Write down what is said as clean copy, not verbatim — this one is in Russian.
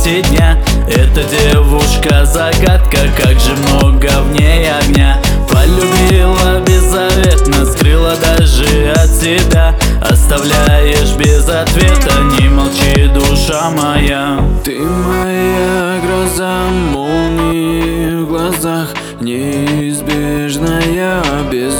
свете дня. Эта девушка загадка, как же много в ней огня. Полюбила беззаветно, скрыла даже от себя. Оставляешь без ответа, не молчи, душа моя. Ты моя гроза, молнии в глазах, неизбежная без